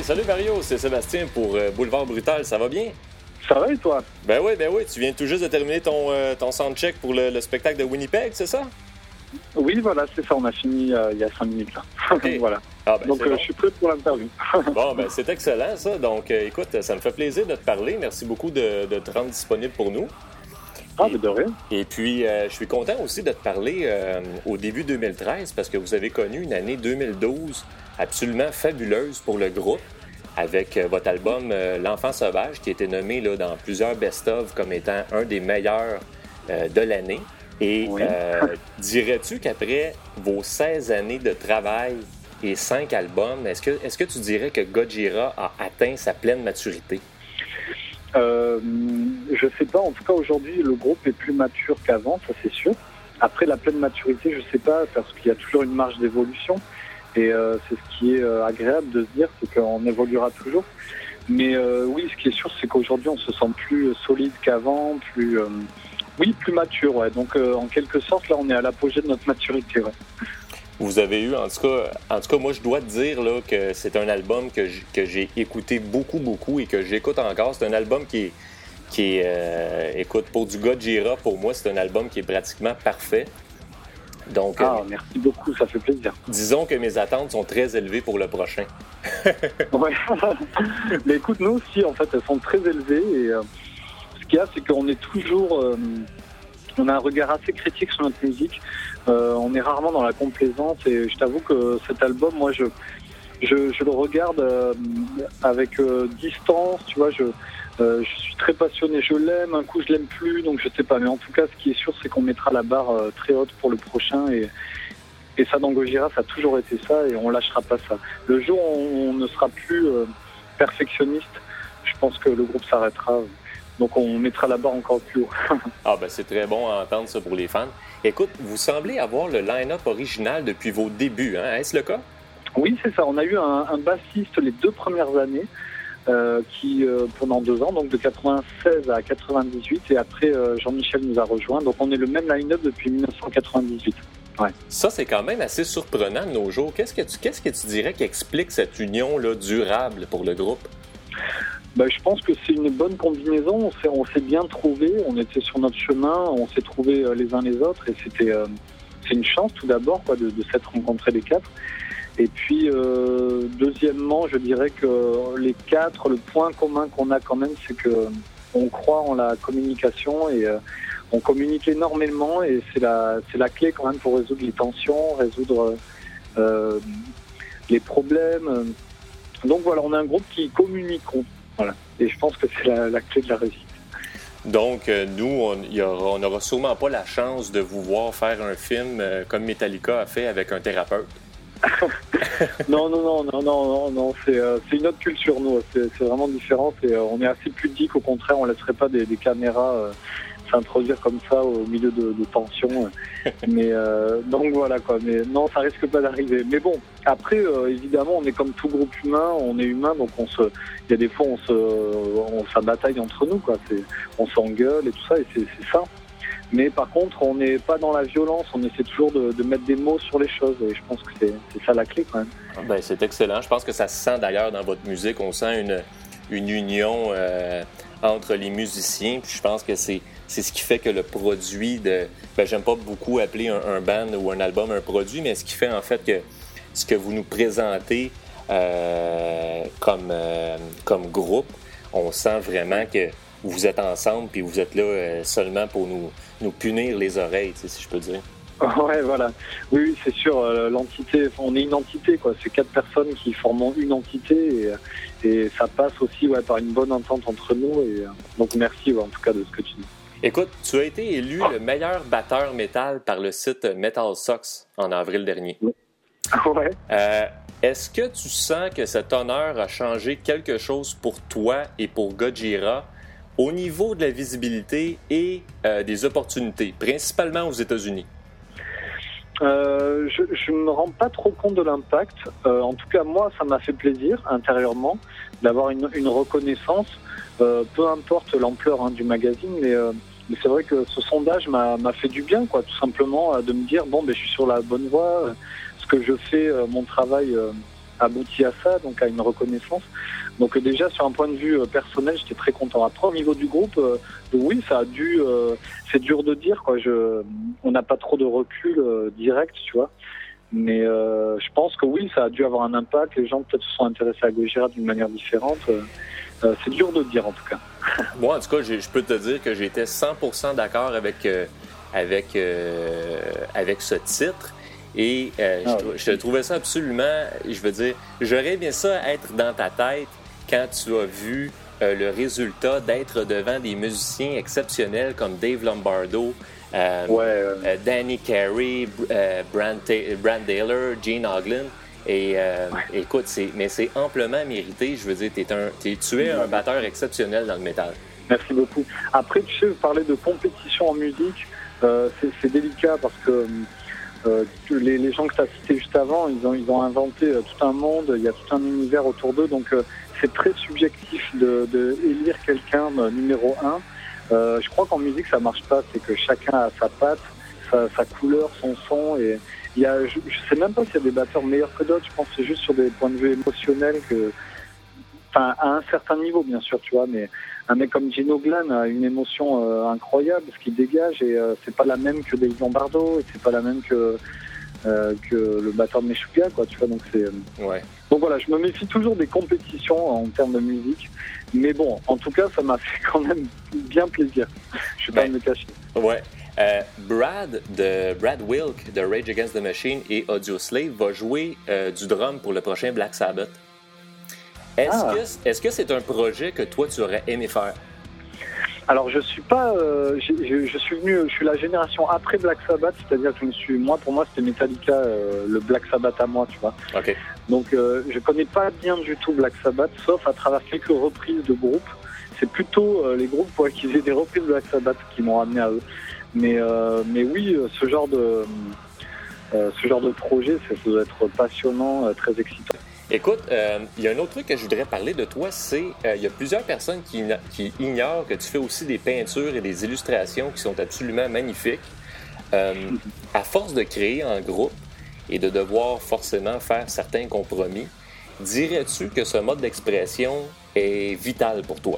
Hey, salut Mario, c'est Sébastien pour Boulevard Brutal, ça va bien? Ça va et toi? Ben oui, tu viens tout juste de terminer ton soundcheck pour le spectacle de Winnipeg, c'est ça? Oui, voilà, c'est ça, on a fini il y a 5 minutes là. Okay. Voilà. Donc, bon. Je suis prêt pour l'interview. Bon, ben c'est excellent ça. Donc, écoute, ça me fait plaisir de te parler. Merci beaucoup de te rendre disponible pour nous. Ah, mais de rien. Et puis, je suis content aussi de te parler au début 2013 parce que vous avez connu une année 2012 absolument fabuleuse pour le groupe avec votre album L'Enfant Sauvage qui a été nommé là, dans plusieurs best-of comme étant un des meilleurs de l'année. Et oui. Dirais-tu qu'après vos 16 années de travail et 5 albums, est-ce que tu dirais que Gojira a atteint sa pleine maturité? Je sais pas. En tout cas, aujourd'hui, le groupe est plus mature qu'avant, ça c'est sûr. Après, la pleine maturité, je sais pas, parce qu'il y a toujours une marge d'évolution. Et c'est ce qui est agréable de se dire, c'est qu'on évoluera toujours. Mais oui, ce qui est sûr, c'est qu'aujourd'hui, on se sent plus solide qu'avant, plus mature. Ouais. Donc, en quelque sorte, là, on est à l'apogée de notre maturité. Ouais. Vous avez eu, en tout cas, moi, je dois te dire là, que c'est un album que j'ai écouté beaucoup et que j'écoute encore. C'est un album qui est écoute, pour du Gojira, pour moi, c'est un album qui est pratiquement parfait. Donc, merci beaucoup, ça fait plaisir. Disons que mes attentes sont très élevées pour le prochain. Ouais. Mais écoute, nous aussi, en fait, elles sont très élevées. Et ce qu'il y a, c'est qu'on est toujours... on a un regard assez critique sur notre musique. On est rarement dans la complaisance. Et je t'avoue que cet album, moi, je le regarde avec distance. Tu vois, je suis très passionné. Je l'aime. Un coup, je l'aime plus. Donc, je sais pas. Mais en tout cas, ce qui est sûr, c'est qu'on mettra la barre très haute pour le prochain. Et ça, dans Gojira, ça a toujours été ça. Et on lâchera pas ça. Le jour où on ne sera plus perfectionniste, je pense que le groupe s'arrêtera. Donc, on mettra la barre encore plus haut. C'est très bon à entendre ça pour les fans. Écoute, vous semblez avoir le line-up original depuis vos débuts, hein? Est-ce le cas? Oui, c'est ça. On a eu un bassiste les 2 premières années qui, pendant 2 ans, donc de 96 à 98. Et après, Jean-Michel nous a rejoints. Donc, on est le même line-up depuis 1998. Ouais. Ça, c'est quand même assez surprenant de nos jours. Qu'est-ce que tu dirais qui explique cette union-là durable pour le groupe? Je pense que c'est une bonne combinaison. On s'est bien trouvés, on était sur notre chemin, on s'est trouvés les uns les autres et c'est une chance tout d'abord quoi, de s'être rencontrés les 4. Et puis deuxièmement, je dirais que les 4, le point commun qu'on a quand même, c'est que on croit en la communication et on communique énormément et c'est la clé quand même pour résoudre les tensions, résoudre les problèmes. Donc voilà, on a un groupe qui communique. Voilà. Et je pense que c'est la clé de la réussite. Donc, nous, on n'aura sûrement pas la chance de vous voir faire un film comme Metallica a fait avec un thérapeute. Non, c'est une autre culture, nous. C'est vraiment différent. On est assez pudique, au contraire, on ne laisserait pas des caméras s'introduire comme ça au milieu de tensions. Mais donc voilà quoi. Mais non, ça risque pas d'arriver. Mais bon, après évidemment, on est comme tout groupe humain, on est humain, donc il y a des fois on bataille entre nous quoi. On s'engueule et tout ça et c'est ça. Mais par contre, on n'est pas dans la violence, on essaie toujours de mettre des mots sur les choses et je pense que c'est ça la clé quand même. C'est excellent. Je pense que ça se sent d'ailleurs dans votre musique. On sent une union entre les musiciens. Puis je pense que c'est ce qui fait que le produit j'aime pas beaucoup appeler un band ou un album un produit, mais ce qui fait en fait que ce que vous nous présentez comme groupe, on sent vraiment que vous êtes ensemble puis vous êtes là seulement pour nous punir les oreilles, si je peux dire. Ouais, voilà. Oui, c'est sûr. L'entité, on est une entité, quoi. C'est 4 personnes qui forment une entité et ça passe aussi par une bonne entente entre nous. Et donc merci, en tout cas, de ce que tu dis. Écoute, tu as été élu le meilleur batteur métal par le site Metal Sucks en avril dernier. Ouais. Est-ce que tu sens que cet honneur a changé quelque chose pour toi et pour Gojira au niveau de la visibilité et des opportunités, principalement aux États-Unis? Je ne me rends pas trop compte de l'impact. En tout cas, moi, ça m'a fait plaisir intérieurement d'avoir une reconnaissance, peu importe l'ampleur du magazine, mais c'est vrai que ce sondage m'a fait du bien, quoi, tout simplement, de me dire je suis sur la bonne voie, ce que je fais, mon travail abouti à ça, donc à une reconnaissance. Donc déjà sur un point de vue personnel, j'étais très content. Après au niveau du groupe, oui, ça a dû, c'est dur de dire quoi. On n'a pas trop de recul direct, tu vois. Mais je pense que oui, ça a dû avoir un impact. Les gens peut-être se sont intéressés à Gojira d'une manière différente. C'est dur de dire en tout cas. Moi, en tout cas, je peux te dire que j'étais 100% d'accord avec ce titre. Et je trouvais ça absolument, je veux dire, j'aurais aimé ça être dans ta tête quand tu as vu le résultat d'être devant des musiciens exceptionnels comme Dave Lombardo, Danny Carey, Brand Taylor, Gene Hoglan. Et écoute, c'est amplement mérité. Je veux dire, tu es un batteur exceptionnel dans le métal. Merci beaucoup. Après, tu sais, parler de compétition en musique, c'est délicat parce que les gens que tu as cités juste avant, ils ont inventé tout un monde, il y a tout un univers autour d'eux, donc c'est très subjectif de élire quelqu'un numéro un. Je crois qu'en musique ça marche pas, c'est que chacun a sa patte, sa couleur, son son, et je sais même pas s'il y a des batteurs meilleurs que d'autres. Je pense que c'est juste sur des points de vue émotionnels à un certain niveau bien sûr, tu vois, mais un mec comme Gene Hoglan a une émotion incroyable, ce qu'il dégage, et c'est pas la même que Dave Lombardo, et c'est pas la même que le batteur de Meshuggah, quoi, tu vois, donc c'est... Donc voilà, je me méfie toujours des compétitions en termes de musique, mais bon, en tout cas, ça m'a fait quand même bien plaisir. Je suis pas à me cacher. Ouais. Brad Wilk de Rage Against the Machine et Audioslave va jouer du drum pour le prochain Black Sabbath. Est-ce que c'est un projet que toi, tu aurais aimé faire? Alors, je suis pas... je suis la génération après Black Sabbath, c'est-à-dire que pour moi, c'était Metallica, le Black Sabbath à moi, tu vois. Okay. Donc, je connais pas bien du tout Black Sabbath, sauf à travers quelques reprises de groupes. C'est plutôt les groupes qui faisaient des reprises de Black Sabbath qui m'ont ramené à eux. Mais oui, ce genre de projet, ça doit être passionnant, très excitant. Écoute, il y a un autre truc que je voudrais parler de toi, c'est il y a plusieurs personnes qui ignorent que tu fais aussi des peintures et des illustrations qui sont absolument magnifiques. À force de créer en groupe et de devoir forcément faire certains compromis, dirais-tu que ce mode d'expression est vital pour toi?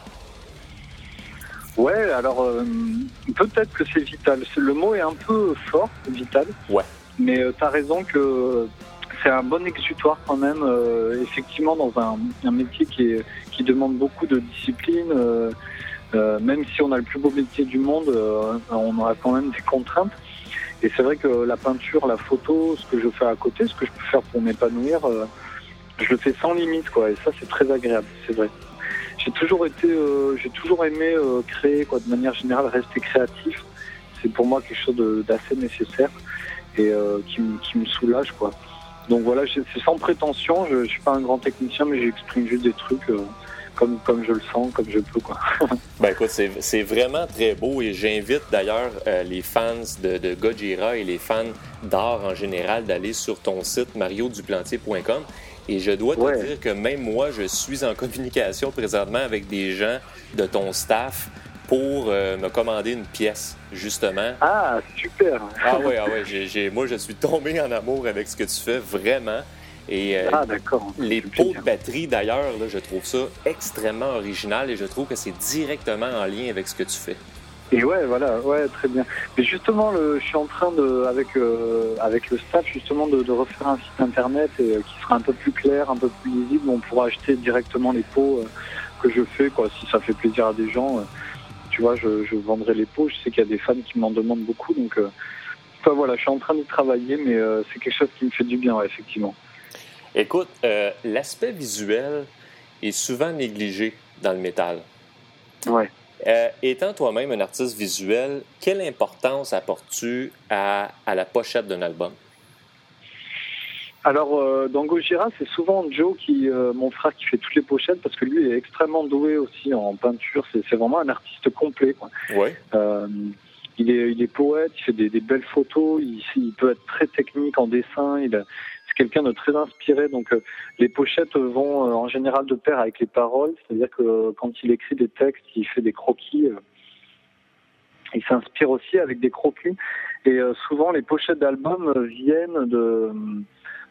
Ouais, alors peut-être que c'est vital. Le mot est un peu fort, vital. Ouais. Mais t'as raison que c'est un bon exutoire quand même, effectivement, dans un métier qui demande beaucoup de discipline. Même si on a le plus beau métier du monde, on aura quand même des contraintes. Et c'est vrai que la peinture, la photo, ce que je fais à côté, ce que je peux faire pour m'épanouir, je le fais sans limite, quoi. Et ça, c'est très agréable, c'est vrai. J'ai toujours aimé créer, quoi, de manière générale, rester créatif. C'est pour moi quelque chose d'assez nécessaire et qui me soulage, quoi. Donc voilà, c'est sans prétention, je suis pas un grand technicien, mais j'exprime juste des trucs comme je le sens, comme je peux, quoi. Ben écoute, c'est vraiment très beau, et j'invite d'ailleurs les fans de Gojira et les fans d'art en général d'aller sur ton site marioduplantier.com. Et je dois te dire que même moi, je suis en communication présentement avec des gens de ton staff pour me commander une pièce, justement. Ah, super! Moi, je suis tombé en amour avec ce que tu fais, vraiment. Et d'accord. Les pots de batterie, d'ailleurs, là, je trouve ça extrêmement original, et je trouve que c'est directement en lien avec ce que tu fais. Et voilà, très bien. Mais justement, je suis en train avec le staff, justement, de refaire un site internet qui sera un peu plus clair, un peu plus lisible. On pourra acheter directement les pots que je fais, quoi, si ça fait plaisir à des gens. Tu vois, je vendrai les pots. Je sais qu'il y a des fans qui m'en demandent beaucoup, donc voilà, je suis en train d'y travailler, mais c'est quelque chose qui me fait du bien, ouais, effectivement. Écoute, l'aspect visuel est souvent négligé dans le métal. Ouais. Étant toi-même un artiste visuel, quelle importance apportes-tu à la pochette d'un album? Alors, dans Gojira, c'est souvent Joe, mon frère, qui fait toutes les pochettes, parce que lui est extrêmement doué aussi en peinture. C'est vraiment un artiste complet, quoi. Ouais. Il est poète, il fait des belles photos, il peut être très technique en dessin, c'est quelqu'un de très inspiré, donc les pochettes vont en général de pair avec les paroles, c'est-à-dire que quand il écrit des textes, il fait des croquis, il s'inspire aussi avec des croquis, et souvent les pochettes d'albums viennent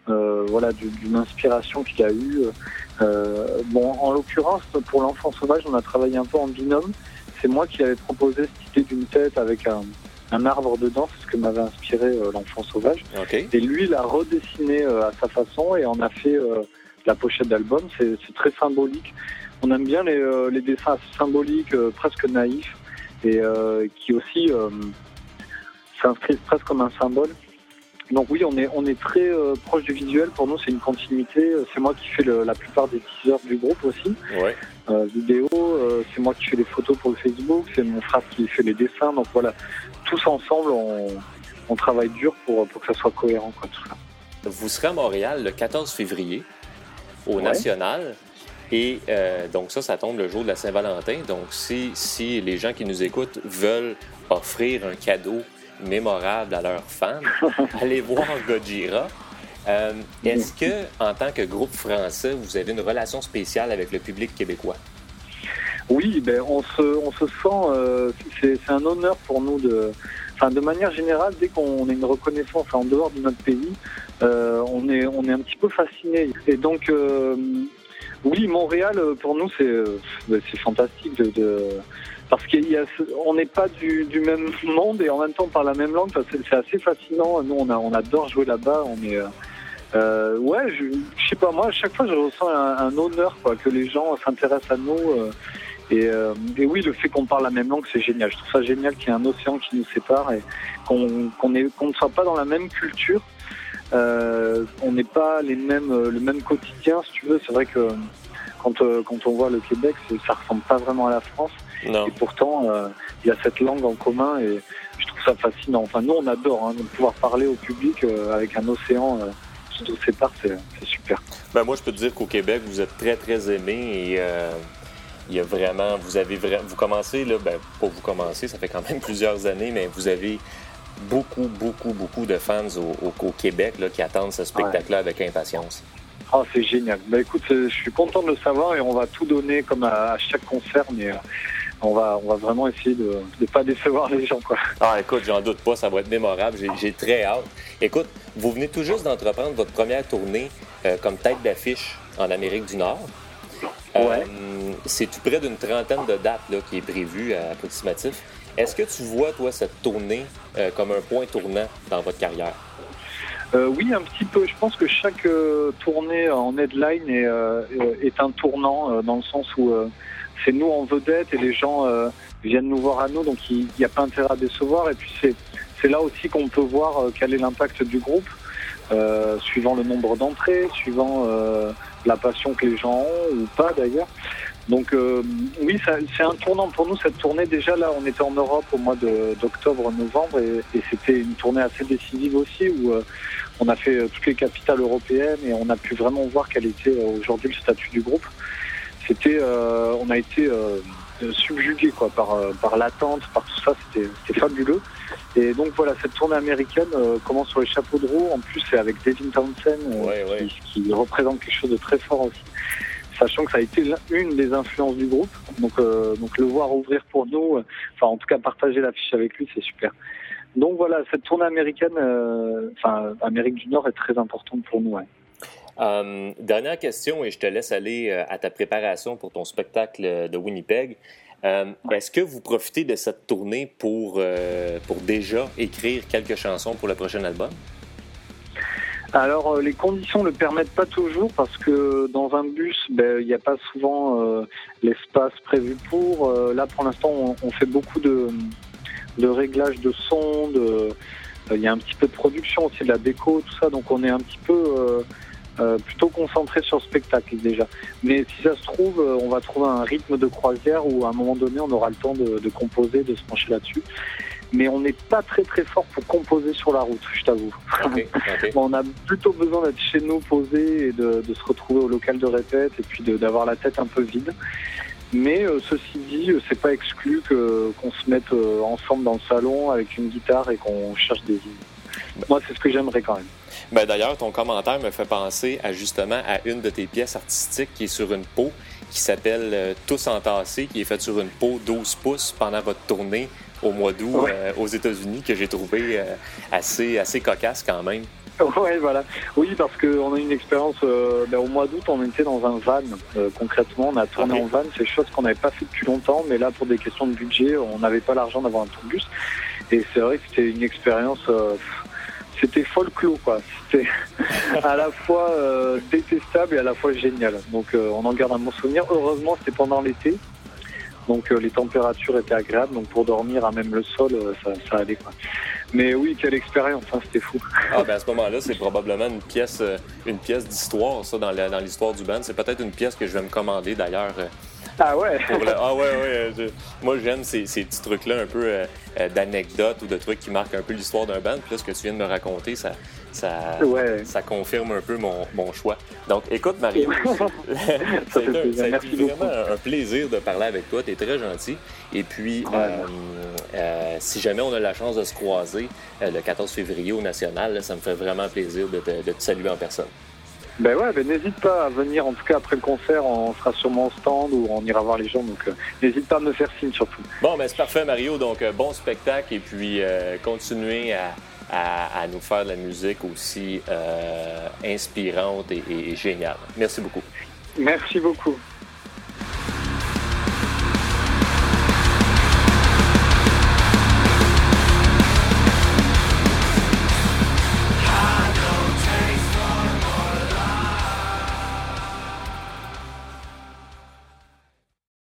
voilà, d'une inspiration qu'il a eue. Bon, en l'occurrence, pour l'enfant sauvage, on a travaillé un peu en binôme. C'est moi qui avais proposé cette idée d'une tête avec un arbre dedans, c'est ce que m'avait inspiré l'enfant sauvage. Okay. Et lui, il a redessiné à sa façon et on a fait la pochette d'album. C'est très symbolique. On aime bien les dessins assez symboliques, presque naïfs, et qui aussi s'inscrivent presque comme un symbole. Donc oui, on est très proche du visuel. Pour nous, c'est une continuité. C'est moi qui fais la plupart des teasers du groupe aussi. Ouais. Vidéo, c'est moi qui fais les photos pour le Facebook. C'est mon frère qui fait les dessins. Donc voilà, tous ensemble, on travaille dur pour que ça soit cohérent, quoi, tout ça. Vous serez à Montréal le 14 février au National. Et donc ça tombe le jour de la Saint-Valentin. Donc si les gens qui nous écoutent veulent offrir un cadeau mémorable à leurs fans, allez voir Gojira. Est-ce que, en tant que groupe français, vous avez une relation spéciale avec le public québécois? Oui, ben on se sent. C'est un honneur pour nous de manière générale, dès qu'on a une reconnaissance en dehors de notre pays, on est un petit peu fasciné. Et donc, oui, Montréal pour nous c'est fantastique parce qu'on n'est pas du même monde et en même temps on parle la même langue. C'est assez fascinant. Nous, on adore jouer là-bas. Je sais pas, moi, à chaque fois, je ressens un honneur, quoi, que les gens s'intéressent à nous. Et oui, le fait qu'on parle la même langue, c'est génial. Je trouve ça génial qu'il y ait un océan qui nous sépare et qu'on ne soit pas dans la même culture. On n'est pas le même quotidien, si tu veux. C'est vrai que quand on voit le Québec, ça ressemble pas vraiment à la France. Non. Et pourtant, il y a cette langue en commun et je trouve ça fascinant. Enfin, nous, on adore de pouvoir parler au public avec un océan qui nous sépare, c'est super. Ben moi, je peux te dire qu'au Québec, vous êtes très, très aimé et il y a vraiment, vous commencez, là, ben pas vous commencez, ça fait quand même plusieurs années, mais vous avez beaucoup, beaucoup, beaucoup de fans au Québec là, qui attendent ce spectacle-là avec impatience. Oh, c'est génial. Ben écoute, je suis content de le savoir et on va tout donner comme à chaque concert, mais on va vraiment essayer de ne pas décevoir les gens, quoi. Ah, écoute, j'en doute pas, ça va être mémorable. J'ai très hâte. Écoute, vous venez tout juste d'entreprendre votre première tournée comme tête d'affiche en Amérique du Nord. C'est tout près d'une trentaine de dates là, qui est prévue à approximatif. Est-ce que tu vois, toi, cette tournée comme un point tournant dans votre carrière? Oui, un petit peu. Je pense que chaque tournée en headline est un tournant dans le sens où c'est nous en vedette et les gens viennent nous voir à nous, donc il n'y a pas intérêt à décevoir. Et puis c'est là aussi qu'on peut voir quel est l'impact du groupe, suivant le nombre d'entrées, suivant la passion que les gens ont ou pas d'ailleurs. Donc oui, c'est un tournant pour nous cette tournée. Déjà là, on était en Europe au mois d'octobre-novembre et c'était une tournée assez décisive aussi où on a fait toutes les capitales européennes et on a pu vraiment voir quel était aujourd'hui le statut du groupe. On a été subjugué quoi par l'attente, par tout ça. C'était fabuleux. Et donc voilà, cette tournée américaine commence sur les chapeaux de roue. En plus, c'est avec Devin Townsend qui représente quelque chose de très fort aussi. Sachant que ça a été une des influences du groupe, donc le voir ouvrir pour nous, enfin en tout cas partager l'affiche avec lui, c'est super. Donc voilà, cette tournée américaine, Amérique du Nord est très importante pour nous. Ouais. Dernière question et je te laisse aller à ta préparation pour ton spectacle de Winnipeg. Est-ce que vous profitez de cette tournée pour déjà écrire quelques chansons pour le prochain album? Alors, les conditions ne le permettent pas toujours parce que dans un bus, il n'y a pas souvent l'espace prévu pour. Là, pour l'instant, on fait beaucoup de réglages de son, il y a un petit peu de production aussi, de la déco, tout ça. Donc, on est un petit peu plutôt concentré sur le spectacle déjà. Mais si ça se trouve, on va trouver un rythme de croisière où à un moment donné, on aura le temps de composer, de se pencher là-dessus. Mais on n'est pas très très fort pour composer sur la route, je t'avoue. Okay. On a plutôt besoin d'être chez nous posé et de se retrouver au local de répète et puis d'avoir la tête un peu vide. Mais ceci dit, c'est pas exclu qu'on se mette ensemble dans le salon avec une guitare et qu'on cherche des idées. Moi, c'est ce que j'aimerais quand même. D'ailleurs, ton commentaire me fait penser justement à une de tes pièces artistiques qui est sur une peau, qui s'appelle Tous entassés, qui est faite sur une peau 12 pouces pendant votre tournée au mois d'août aux États-Unis, que j'ai trouvé assez cocasse quand même. Ouais, voilà. Oui, parce qu'on a une expérience, au mois d'août, on était dans un van, concrètement, on a tourné en van, c'est chose qu'on n'avait pas fait depuis longtemps, mais là, pour des questions de budget, on n'avait pas l'argent d'avoir un tourbus, et c'est vrai que c'était une expérience, c'était folklore, quoi. C'était à la fois détestable et à la fois génial, donc on en garde un bon souvenir. Heureusement, c'était pendant l'été, donc les températures étaient agréables, donc pour dormir à même le sol, ça allait, quoi. Mais oui, quelle expérience, hein, c'était fou. Ah, ben à ce moment-là, c'est probablement une pièce d'histoire, ça, dans l'histoire du band. C'est peut-être une pièce que je vais me commander, d'ailleurs. Ah ouais? Ah ouais. Moi, j'aime ces petits trucs-là un peu d'anecdotes ou de trucs qui marquent un peu l'histoire d'un band. Puis là, ce que tu viens de me raconter, ça confirme un peu mon choix. Donc, écoute, Mario, ça a été vraiment un plaisir de parler avec toi. Tu es très gentil. Et puis, si jamais on a la chance de se croiser le 14 février au National, là, ça me fait vraiment plaisir de te saluer en personne. N'hésite pas à venir, en tout cas après le concert, on sera sûrement au stand ou on ira voir les gens, donc n'hésite pas à me faire signe surtout. Bon, c'est parfait, Mario, donc bon spectacle et puis continuez à nous faire de la musique aussi inspirante et géniale. Merci beaucoup. Merci beaucoup.